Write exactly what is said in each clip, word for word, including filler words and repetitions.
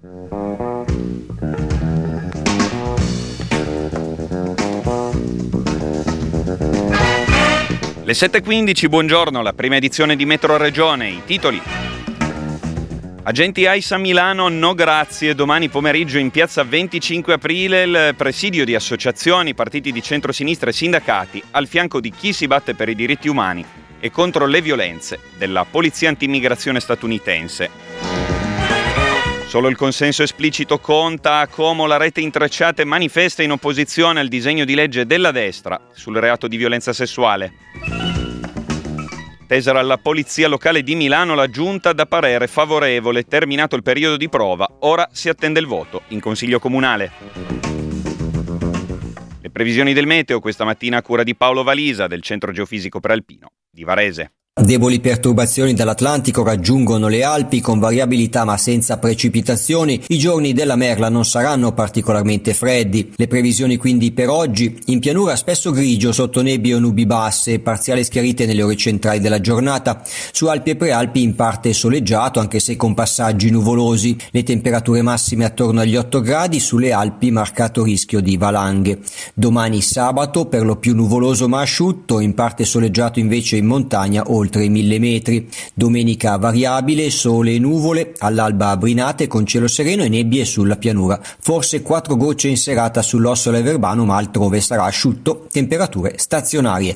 Le sette e quindici, buongiorno, la prima edizione di Metro Regione, i titoli. Agenti AIS a Milano, no grazie, domani pomeriggio in piazza venticinque aprile il presidio di associazioni, partiti di centrosinistra e sindacati al fianco di chi si batte per i diritti umani e contro le violenze della polizia antimmigrazione statunitense. Solo il consenso esplicito conta, a Como la rete Intrecciate manifesta in opposizione al disegno di legge della destra sul reato di violenza sessuale. Tesera alla polizia locale di Milano, la giunta dà parere favorevole, terminato il periodo di prova, ora si attende il voto in consiglio comunale. Le previsioni del meteo questa mattina a cura di Paolo Valisa del Centro Geofisico Prealpino di Varese. Deboli perturbazioni dall'Atlantico raggiungono le Alpi con variabilità ma senza precipitazioni. I giorni della merla non saranno particolarmente freddi. Le previsioni quindi per oggi: in pianura spesso grigio sotto nebbie o nubi basse, parziali schiarite nelle ore centrali della giornata. Su Alpi e Prealpi in parte soleggiato anche se con passaggi nuvolosi. Le temperature massime attorno agli otto gradi, sulle Alpi marcato rischio di valanghe. Domani sabato per lo più nuvoloso ma asciutto, in parte soleggiato invece in montagna oltre i mille metri. Domenica variabile, sole e nuvole, all'alba brinate con cielo sereno e nebbie sulla pianura. Forse quattro gocce in serata sull'Ossola e Verbano, ma altrove sarà asciutto, temperature stazionarie.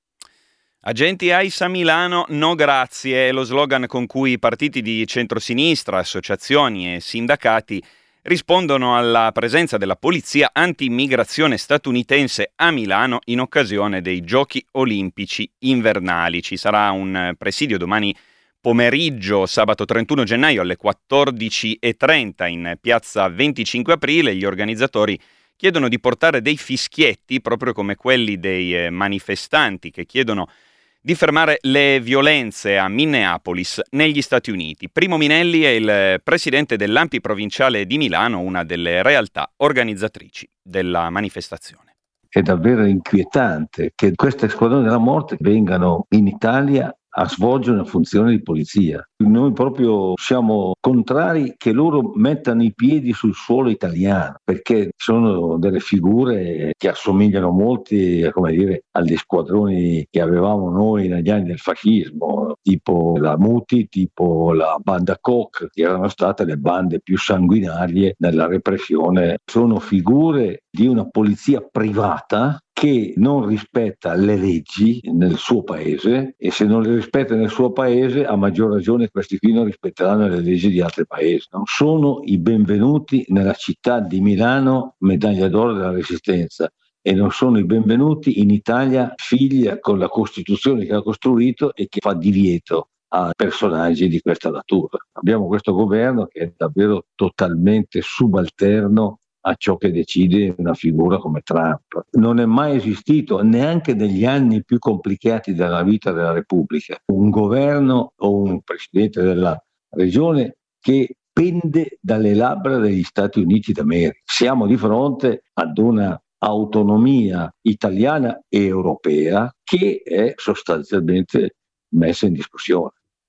Agenti AIS a Milano, no grazie, è lo slogan con cui i partiti di centrosinistra, associazioni e sindacati rispondono alla presenza della polizia anti-immigrazione statunitense a Milano in occasione dei Giochi Olimpici invernali. Ci sarà un presidio domani pomeriggio, sabato trentuno gennaio alle quattordici e trenta in piazza venticinque aprile. Gli organizzatori chiedono di portare dei fischietti, proprio come quelli dei manifestanti che chiedono di fermare le violenze a Minneapolis negli Stati Uniti. Primo Minelli è il presidente dell'A M P I provinciale di Milano, una delle realtà organizzatrici della manifestazione. È davvero inquietante che queste squadroni della morte vengano in Italia a svolgere una funzione di polizia. Noi proprio siamo contrari che loro mettano i piedi sul suolo italiano, perché sono delle figure che assomigliano molti, come dire, agli squadroni che avevamo noi negli anni del fascismo, tipo la Muti, tipo la banda Koch, che erano state le bande più sanguinarie nella repressione. Sono figure di una polizia privata che non rispetta le leggi nel suo paese, e se non le rispetta nel suo paese a maggior ragione questi qui non rispetteranno le leggi di altri paesi. Non sono i benvenuti nella città di Milano, medaglia d'oro della Resistenza, e non sono i benvenuti in Italia, figlia con la Costituzione che ha costruito e che fa divieto a personaggi di questa natura. Abbiamo questo governo che è davvero totalmente subalterno a ciò che decide una figura come Trump. Non è mai esistito, neanche negli anni più complicati della vita della Repubblica, un governo o un presidente della regione che pende dalle labbra degli Stati Uniti d'America. Siamo di fronte ad una autonomia italiana e europea che è sostanzialmente messa in discussione.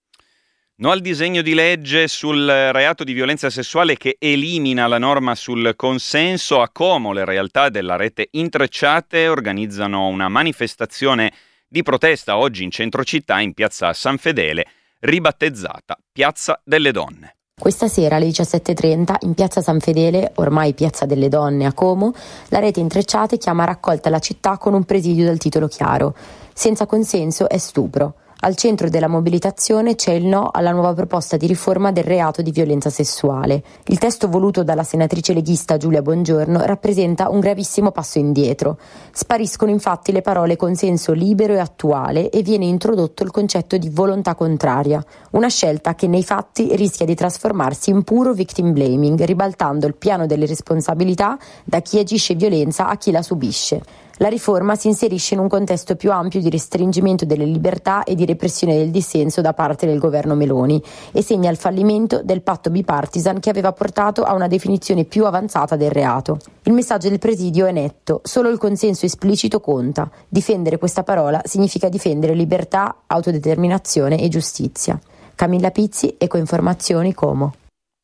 No al disegno di legge sul reato di violenza sessuale che elimina la norma sul consenso. A Como le realtà della rete Intrecciate organizzano una manifestazione di protesta oggi in centro città in piazza San Fedele, ribattezzata Piazza delle Donne. Questa sera alle diciassette e trenta in piazza San Fedele, ormai Piazza delle Donne a Como, la rete Intrecciate chiama a raccolta la città con un presidio dal titolo chiaro: senza consenso è stupro. Al centro della mobilitazione c'è il no alla nuova proposta di riforma del reato di violenza sessuale. Il testo voluto dalla senatrice leghista Giulia Bongiorno rappresenta un gravissimo passo indietro. Spariscono infatti le parole consenso libero e attuale e viene introdotto il concetto di volontà contraria, una scelta che nei fatti rischia di trasformarsi in puro victim blaming, ribaltando il piano delle responsabilità da chi agisce violenza a chi la subisce. La riforma si inserisce in un contesto più ampio di restringimento delle libertà e di repressione del dissenso da parte del governo Meloni e segna il fallimento del patto bipartisan che aveva portato a una definizione più avanzata del reato. Il messaggio del presidio è netto: solo il consenso esplicito conta. Difendere questa parola significa difendere libertà, autodeterminazione e giustizia. Camilla Pizzi, Ecoinformazioni, Como.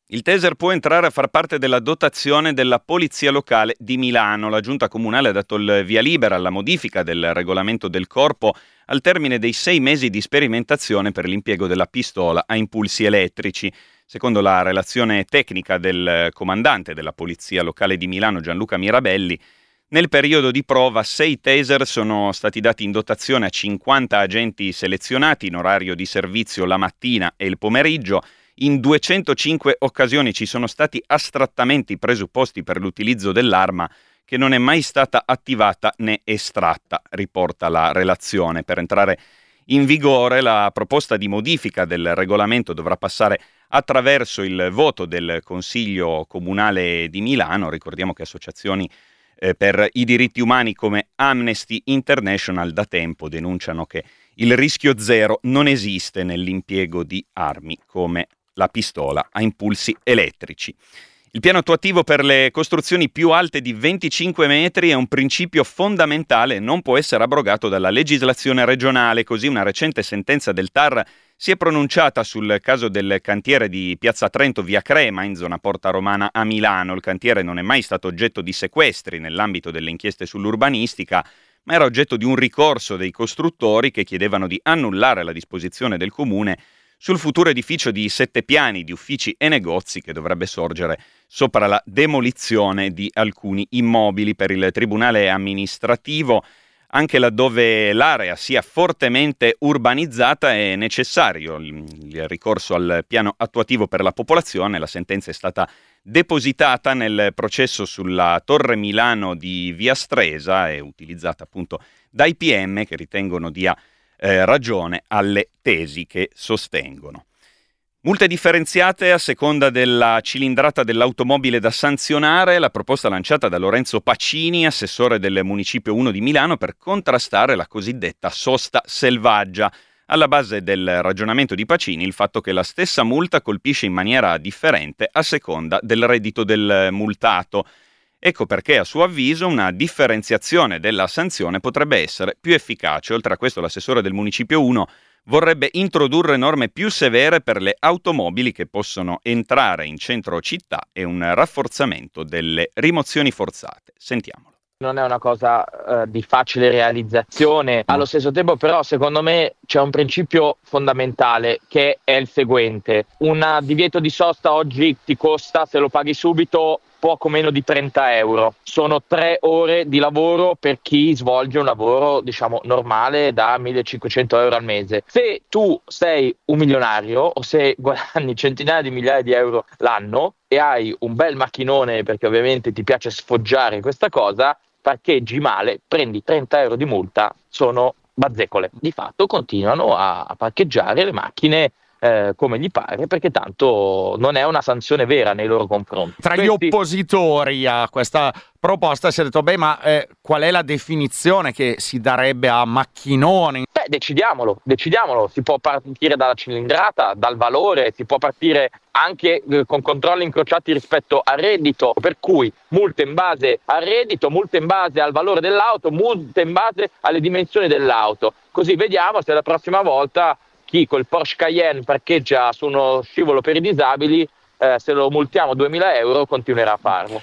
Il taser può entrare a far parte della dotazione della Polizia Locale di Milano. La Giunta Comunale ha dato il via libera alla modifica del regolamento del corpo al termine dei sei mesi di sperimentazione per l'impiego della pistola a impulsi elettrici. Secondo la relazione tecnica del comandante della Polizia Locale di Milano, Gianluca Mirabelli, nel periodo di prova sei taser sono stati dati in dotazione a cinquanta agenti selezionati in orario di servizio la mattina e il pomeriggio. In duecentocinque occasioni ci sono stati astrattamente i presupposti per l'utilizzo dell'arma, che non è mai stata attivata né estratta, riporta la relazione. Per entrare in vigore la proposta di modifica del regolamento dovrà passare attraverso il voto del Consiglio Comunale di Milano. Ricordiamo che associazioni eh, per i diritti umani come Amnesty International da tempo denunciano che il rischio zero non esiste nell'impiego di armi come la pistola a impulsi elettrici. Il piano attuativo per le costruzioni più alte di venticinque metri è un principio fondamentale e non può essere abrogato dalla legislazione regionale. Così una recente sentenza del T A R si è pronunciata sul caso del cantiere di Piazza Trento via Crema in zona Porta Romana a Milano. Il cantiere non è mai stato oggetto di sequestri nell'ambito delle inchieste sull'urbanistica, ma era oggetto di un ricorso dei costruttori che chiedevano di annullare la disposizione del comune sul futuro edificio di sette piani di uffici e negozi che dovrebbe sorgere sopra la demolizione di alcuni immobili. Per il Tribunale amministrativo, anche laddove l'area sia fortemente urbanizzata, è necessario il, il ricorso al piano attuativo per la popolazione. La sentenza è stata depositata nel processo sulla Torre Milano di Via Stresa e utilizzata appunto dai P M che ritengono dia eh, ragione alle tesi che sostengono. Multe differenziate a seconda della cilindrata dell'automobile da sanzionare, la proposta lanciata da Lorenzo Pacini, assessore del Municipio uno di Milano, per contrastare la cosiddetta sosta selvaggia. Alla base del ragionamento di Pacini il fatto che la stessa multa colpisce in maniera differente a seconda del reddito del multato. Ecco perché, a suo avviso, una differenziazione della sanzione potrebbe essere più efficace. Oltre a questo, l'assessore del Municipio uno vorrebbe introdurre norme più severe per le automobili che possono entrare in centro città e un rafforzamento delle rimozioni forzate. Sentiamolo. Non è una cosa uh, di facile realizzazione, allo stesso tempo però secondo me c'è un principio fondamentale che è il seguente: un divieto di sosta oggi ti costa, se lo paghi subito, poco meno di trenta euro. Sono tre ore di lavoro per chi svolge un lavoro, diciamo, normale da millecinquecento euro al mese. Se tu sei un milionario o se guadagni centinaia di migliaia di euro l'anno e hai un bel macchinone, perché ovviamente ti piace sfoggiare questa cosa, parcheggi male, prendi trenta euro di multa, sono bazzecole. Di fatto continuano a, a parcheggiare le macchine Eh, come gli pare, perché tanto non è una sanzione vera nei loro confronti. Tra gli Questi... oppositori a questa proposta si è detto, beh, ma eh, qual è la definizione che si darebbe a macchinone? Beh, decidiamolo, decidiamolo. Si può partire dalla cilindrata, dal valore, si può partire anche eh, con controlli incrociati rispetto al reddito, per cui multe in base al reddito, multe in base al valore dell'auto, multe in base alle dimensioni dell'auto. Così vediamo se la prossima volta chi col Porsche Cayenne parcheggia su uno scivolo per i disabili, eh, se lo multiamo duemila euro, continuerà a farlo.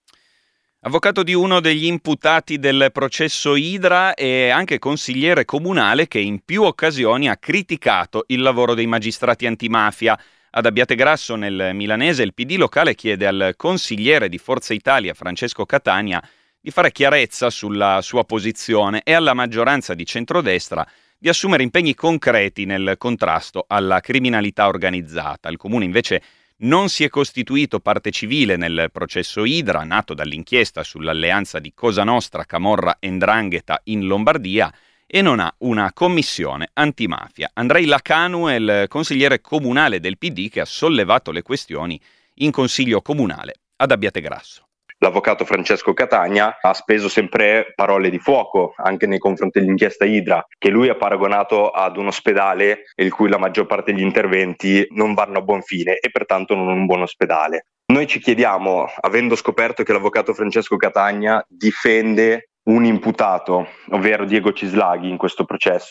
Avvocato di uno degli imputati del processo Idra e anche consigliere comunale che in più occasioni ha criticato il lavoro dei magistrati antimafia. Ad Abbiategrasso, nel milanese, il P D locale chiede al consigliere di Forza Italia, Francesco Catania, di fare chiarezza sulla sua posizione e alla maggioranza di centrodestra di assumere impegni concreti nel contrasto alla criminalità organizzata. Il comune invece non si è costituito parte civile nel processo Idra, nato dall'inchiesta sull'alleanza di Cosa Nostra, Camorra e 'Ndrangheta in Lombardia, e non ha una commissione antimafia. Andrei Lacanu è il consigliere comunale del P D che ha sollevato le questioni in consiglio comunale ad Abbiategrasso. L'avvocato Francesco Catania ha speso sempre parole di fuoco anche nei confronti dell'inchiesta Idra, che lui ha paragonato ad un ospedale in cui la maggior parte degli interventi non vanno a buon fine e pertanto non un buon ospedale. Noi ci chiediamo, avendo scoperto che l'avvocato Francesco Catania difende un imputato, ovvero Diego Cislaghi, in questo processo,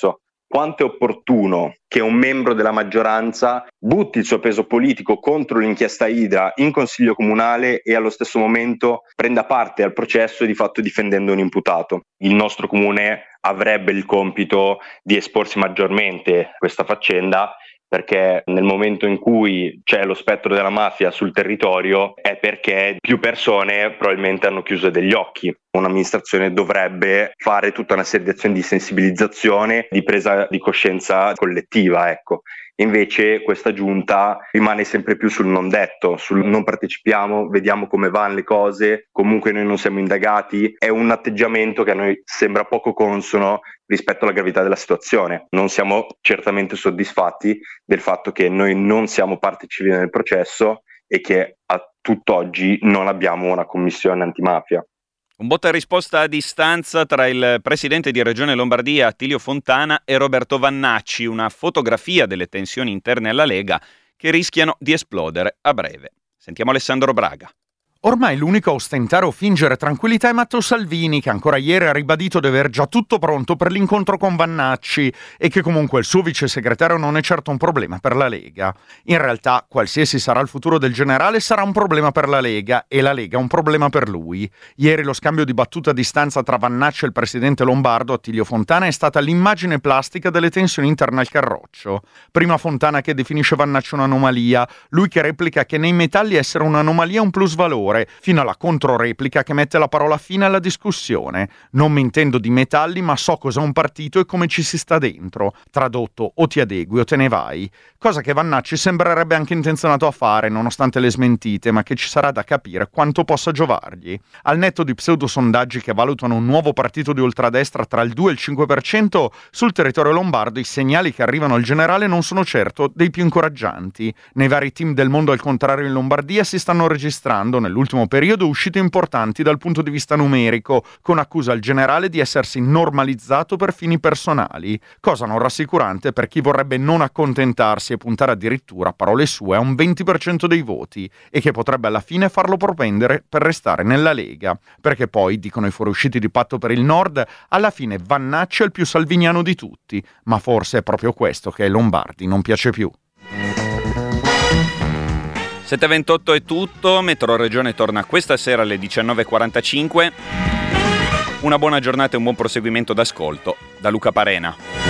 quanto è opportuno che un membro della maggioranza butti il suo peso politico contro l'inchiesta Idra in consiglio comunale e allo stesso momento prenda parte al processo di fatto difendendo un imputato. Il nostro comune avrebbe il compito di esporsi maggiormente a questa faccenda, perché nel momento in cui c'è lo spettro della mafia sul territorio è perché più persone probabilmente hanno chiuso degli occhi. Un'amministrazione dovrebbe fare tutta una serie di azioni di sensibilizzazione, di presa di coscienza collettiva, ecco. Invece questa giunta rimane sempre più sul non detto, sul non partecipiamo, vediamo come vanno le cose, comunque noi non siamo indagati. È un atteggiamento che a noi sembra poco consono rispetto alla gravità della situazione. Non siamo certamente soddisfatti del fatto che noi non siamo parte civile nel processo e che a tutt'oggi non abbiamo una commissione antimafia. Un botta e risposta a distanza tra il presidente di Regione Lombardia Attilio Fontana e Roberto Vannacci, una fotografia delle tensioni interne alla Lega che rischiano di esplodere a breve. Sentiamo Alessandro Braga. Ormai l'unico a ostentare o fingere tranquillità è Matteo Salvini, che ancora ieri ha ribadito di aver già tutto pronto per l'incontro con Vannacci e che comunque il suo vice segretario non è certo un problema per la Lega. In realtà, qualsiasi sarà il futuro del generale, sarà un problema per la Lega e la Lega un problema per lui. Ieri lo scambio di battute a distanza tra Vannacci e il presidente lombardo Attilio Fontana è stata l'immagine plastica delle tensioni interne al carroccio. Prima Fontana che definisce Vannacci un'anomalia, lui che replica che nei metalli essere un'anomalia è un plusvalore, fino alla controreplica che mette la parola fine alla discussione. Non mi intendo di metalli, ma so cos'è un partito e come ci si sta dentro. Tradotto, o ti adegui o te ne vai. Cosa che Vannacci sembrerebbe anche intenzionato a fare, nonostante le smentite, ma che ci sarà da capire quanto possa giovargli. Al netto di pseudosondaggi che valutano un nuovo partito di ultradestra tra il due e il cinque per cento, sul territorio lombardo i segnali che arrivano al generale non sono certo dei più incoraggianti. Nei vari team del mondo al contrario in Lombardia si stanno registrando nell'ultimo periodo uscite importanti dal punto di vista numerico, con accusa al generale di essersi normalizzato per fini personali, cosa non rassicurante per chi vorrebbe non accontentarsi e puntare addirittura, parole sue, a un venti per cento dei voti e che potrebbe alla fine farlo propendere per restare nella Lega, perché poi, dicono i fuoriusciti di Patto per il Nord, alla fine Vannacci è il più salviniano di tutti, ma forse è proprio questo che ai lombardi non piace più. sette e ventotto è tutto, Metro Regione torna questa sera alle diciannove e quarantacinque. Una buona giornata e un buon proseguimento d'ascolto da Luca Parena.